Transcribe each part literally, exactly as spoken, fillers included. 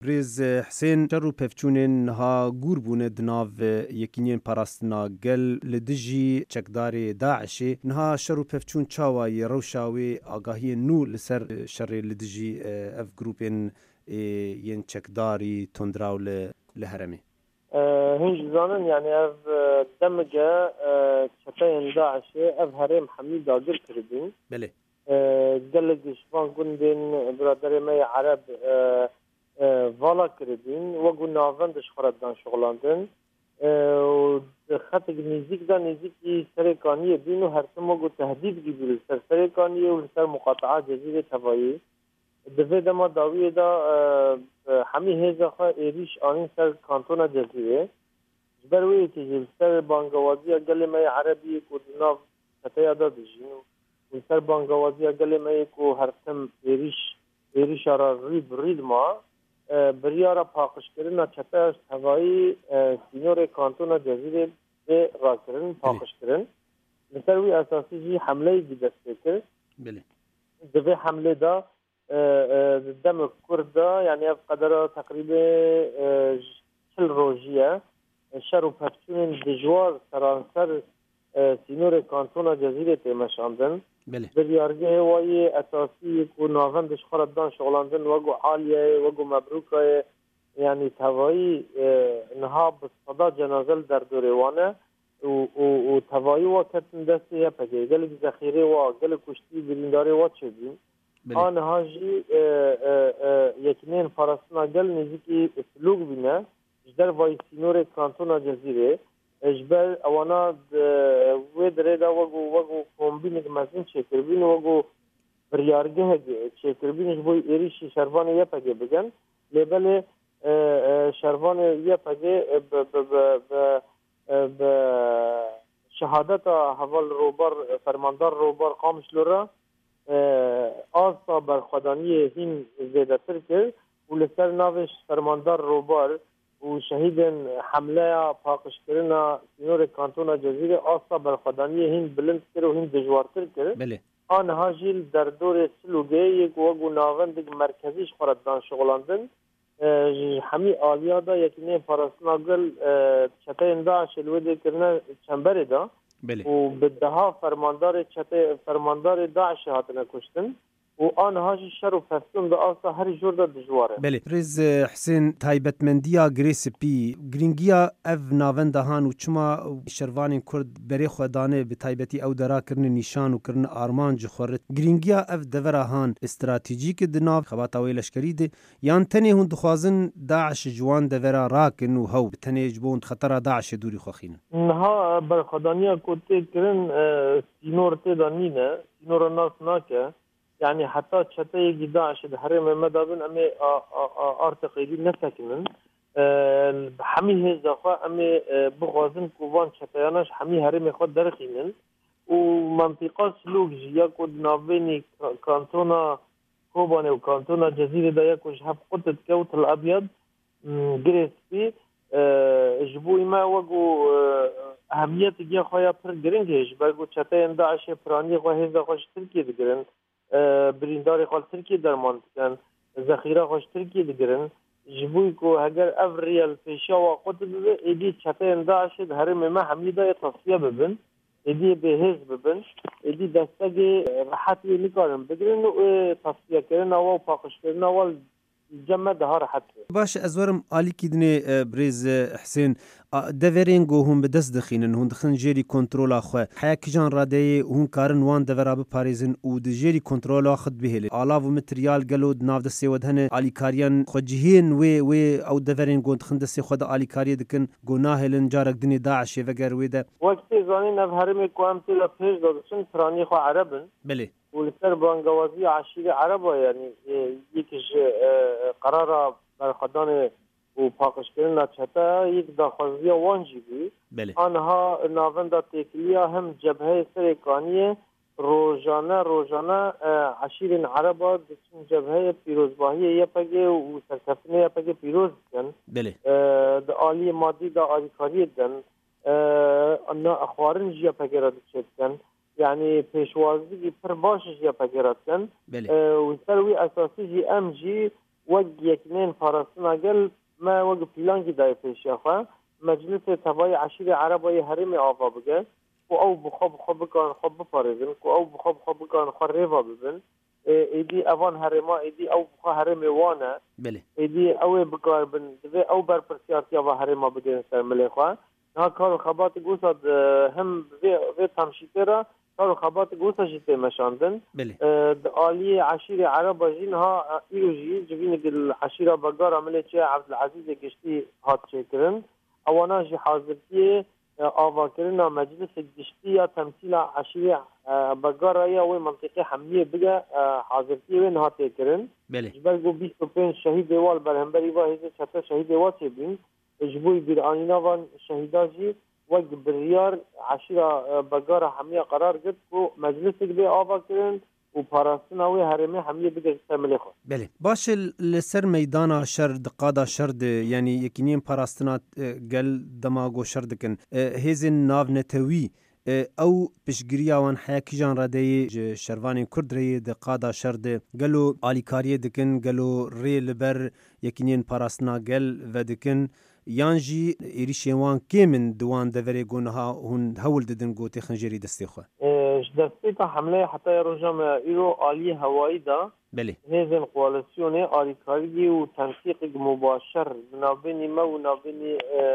برز حسین شرو پفچونین ها گور بونه دناو یکینین پاراستنا گل لدجی چکدار داعش نها شرو پفچون چاوای روشاوی آگاهی نو لسر شر لدجی اف گروپین ین چکداری تندراول لهرمی هنج زانن يعني اف دمجة چتاين داعش اف هرم حميد داجر كردين بله قلق شفان قندين برادر مي عرب فالا كردين وقو نافن دش خردان شغلاندن خطق نزيك دا نزيكي سريكانية بينو هرسم وقو تهديد جيبيل سر سريكانية ولسر مقاطعات جزيرة هوائي دوی دما داویه دا همی هزا خواه ایریش آنین سر کانتونا جزیره جبروی تیجیل سر بانگوازی گل مای عربی که دناف کتایا دا دجین و سر بانگوازی گل مای که هرسم ایریش ایریش را رید رید ما بریارا پاکش کرن چتاش هوایی سینور کانتونا جزیره به را کرن پاکش کرن مثل وی اساسی جی حمله دیدسته کرد دوی حمله دا دم كردا يعني قدر تقريبا شل روجية شرو بفتون دجوار سرانسر سينور كانتونا جزيرة مشاندن باليارجه هواي أساسي يكون نافندش خردان شغلاندن وقو عالية وقو مبروكة يعني تهوائي نهاب صدا جنازل در دوريوانه و تهوائي وقت دسته يبقى قلق ذخيره وقلق كشتي برينداري واتشبين آن هاجی یکنین فراسنا گل نزدیکی سلوک بینه جدر وای سینور کانتونا جزیره اجبر اوانا و دردا وگو وگو کومبین مزین چکربین وگو بریارگه چکربینش بوی ایریشی شربان یا پگه بگن لیبل شربان یا پگه ب ب ب شهادت حوال روبر فرماندار روبر قامش لورا آسا برخدانی هین زیده تر کرد و لسر ناوش فرماندار روبار و شهید حمله پاکش کرنا سینور کانتونا جزیره آسا برخدانی هین بلند کرد و هین دجوارتر کرد بله آنها جیل در دور سلوگه یک وگو ناوند مرکزیش خردان شغلاندن همی آلیا دا یکنه پاراسنا گل چطه داعش الوده کرنه چنبره دا بله. و بدها فرماندار چته فرماندار داعش هاتنه کشتن و آنها شر و فستون دا آسا هر جور دا دجواره. بله. رز حسین تایبتمندیا گریس پی گرینگیا اف ناوندهان و چما شروان کرد بری خودانه به تایبتی او درا کرن نشان و کرن آرمان جخورت گرینگیا اف دورهان استراتژیک دناو خباتاوی لشکری ده یان تنه هون دخوازن داعش جوان دورا راکن و هو تنه جبون خطر داعش دوری خوخین. نها برخدانیا کوته کرن سینور ته دانینه سینور ناس ناکه يعني حتى شتى جداش الحرم مدابن أمي أرتقيلي نسكنن حمي هزاقة أمي بغازن كوبان شتيانش حمي حرم خود درخينن ومنطقة سلوك جيا كود نافيني كانتونا كوبان وكانتونا جزيرة دايا كوش هب قطت كوت الأبيض جريسبي جبوي ما وقو أهمية جيا خايا پر گرنگش بگو شتى انداعش پراني خو هزاقة تركي دگرن برینداری خال ترکی درمان کن ذخیره خوش ترکی دگرن جبوی کو اگر افریل پیشا و خود ببین ایدی چته انداشت هرم ما حمیده تصفیه ببین ایدی بهز ببین ایدی دستگی راحتی نکارم بگیرن و تصفیه کردن و پاکش کردن و جمع ده راحت باش ازورم علی کدنه برز حسین دورین گو هم بدست دخینن هون دخن جری کنترل آخو حیا کجان راده هون کارن وان دورا به پاریزن و د جری کنترل آخد بهله علاوه متریال گلود ناف دسته ودهن علی کاریان خجهین و و او دورین گو دخن دسته خود علی کاری دکن گناهلن جارک دنی داعش وگر وده وقتی زانی نفهرم کوام تلا پیش دادشن فرانی خو عربن بله ولسر بانگوازی عشیر عربا یعنی یکیش قرار برخدان و پاکش کردن چتا یک داخوازی وانجی بی بله. آنها ناوند تکلیه هم جبهه سرکانیه روزانه روزانه عشیر عربا دچین جبهه پیروزباهی یپگه و سرکفنه یپگه پیروز کن بله د عالی مادی دا آلیکاری دن آن اخوارن جیا پگه را دچید کن يعني پیشوازی پر باشش یا پگرات کن بله و سروی اساسی جی ام جی وەک یەکنێن پاراستنا گەل ما وەک پیلانکی دای پێشیا خۆ مجلس تەبای عشیرە عەرەبای هەرێمی ئاوا بگە و ئەو بخۆ بخۆ بکان خۆ بپارێزن و ئەو بخۆ بخۆ بکان خۆ رێوا ببن ئیدی ئەوان هەرێما ئیدی ئەو بخۆ هەرێمی وانە ئیدی ئەوێ بکار بن دەبێ ئەو بەرپرسیارتیا بە هەرێما بگەن سەر ملێ خۆ ها کار و خەباتی گوسا هم وێ تەمشیتێرە کار و خەباتی گوسا جی تێمەشاندن ئالی عشیرە عەرەبا ژین ها ئیرو جی جوینێ عشیرە بەگارا ملێ چێ عەبدولعەزیزێ گشتی هات چێکردن ئەوانە جی حاضرتیە ئاواکردنا مجلس گشتی یا تەمسیلا عشیرە بەگارایە ئەوەی منطقی حەملیە بگە حاضرتیە وێ هاتێکردن جبەرگۆ بیست و پێنج شەهید وال بەرهەمبەری وا هێزە چەتە شەهید وا چێبین جبوی بیرانیناوان شهیداجی وەک بریار عشیرە بەگارە حەملیە قرار گرت و مجلسێک بێ ئاوا کردن و پاراستناوی هەرێمی حەملیە بگە سەر ملێ خۆ بەێ باشە لەسەر مەیدانا شەر دقادا شەر یعنی یەکینیان پاراستنا گەل دەماگۆ شەر دکن هێزن ناونەتەوی ئەو پشتگیریاوان حەیەکیژان ڕادەیە شەروانی کوردرەیە دقادا شەردە گەلو ئالیکاریە دکن گەلو ڕێ لەبەر یەکینیان پاراستنا گەل ڤە دکن یانجی ئێریشێوان کێمن دوان دەڤەرێ گۆنەها هون هەول ددن گۆتی خنجێری دەستی خۆ دەستی تا حملەیە حتای ڕۆژەمە ئیرۆ ئالی هەواییدا هێزن کوالسیۆنێ ئالیکاریگی و تەنسیقێک مباشەر بناوبێنی مە و ناوبێنی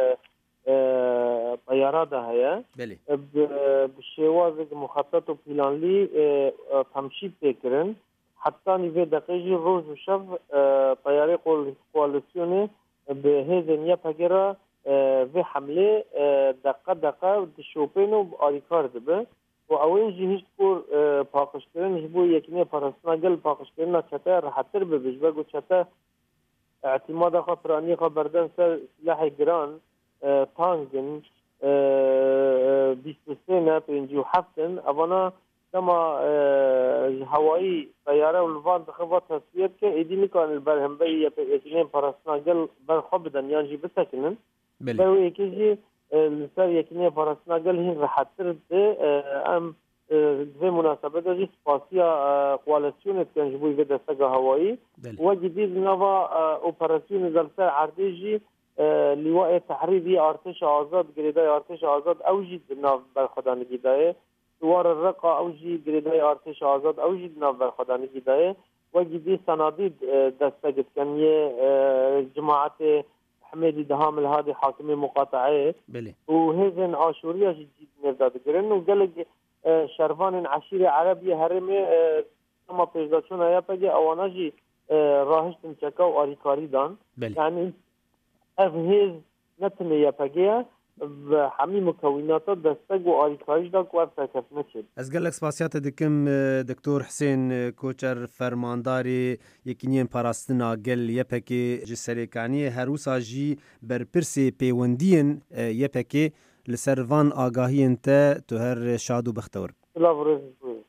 طیارادا هەیە بشێوازێک مخەتەت و پیلانلی تەمشید پێکردن حتا نیڤێ دەقێژی ڕۆژ و شەڤ طیارەی کوالسیۆنێ بهێزن یەپەگەرە vê حملê deqa deqa dişopên û alîkar dibe û ew jî hiç kur paqişkirin ji bo yekînê parastina gel paqişkirina çete rehettir bibe ji ber ku çete ihtimada xwe piraniyê xwe berdan ser silahê giran tangin bîst û sê ne pêncî û heftin evana dema hewayî teyare û li van dixiva tesviyet ke êdî nikanin berhemberî yekînên parastina gel berxwe bidin yan jî bisekinin ber yekî jî li ser yekînê parastina gel hîn rehettir de em divê münasebeta jî spasiya koalisyonê dikin ji bo vê desteka hewayî wekî dît nava operasyonê gel ser erdê jî lîwayê tehrîrî artêşa azad girêdayê artêşa azad ew jî di nav berxwedanîgî daye Duwar Reqa ew jî girêdayê artêşa azad ew jî di nav berxwedanîgî daye wekî dî senadî destek dikin yê cemaetê Hemêdî diha milhadê hakimê muqateeyê û hêzên aşûriya jî cî nêvda dikirin û gelek şervanên eşîrê Erebiyê herêmê tema pêşdaçûna yepekê ewana jî rahiştin çeka û alîkarî dan yani ev hêz ne timê yepekê ye hemî mukewînata destek û alîkarî da ku ev serkeftin çê Ez gelek spasiyata dikim Doktor Hüseyn Koçer fermandarê yekîniyên parastina gel yepekê ji serêkaniyê her wisa jî berpirsê pêwendiyên yepekê li ser van agahiyên te tu her şad û bextewr.